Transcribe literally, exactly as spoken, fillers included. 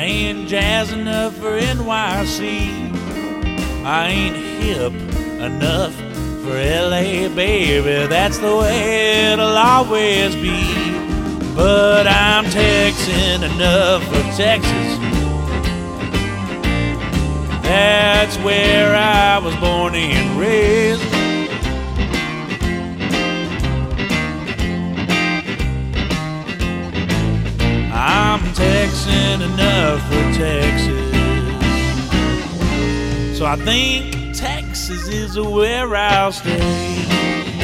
ain't jazz enough for N Y C. I ain't hip enough for L A, baby. That's the way it'll always be. But I'm Texan enough for Texas. That's where I was born and raised. I'm Texan enough for Texas. So I think Texas is where I'll stay.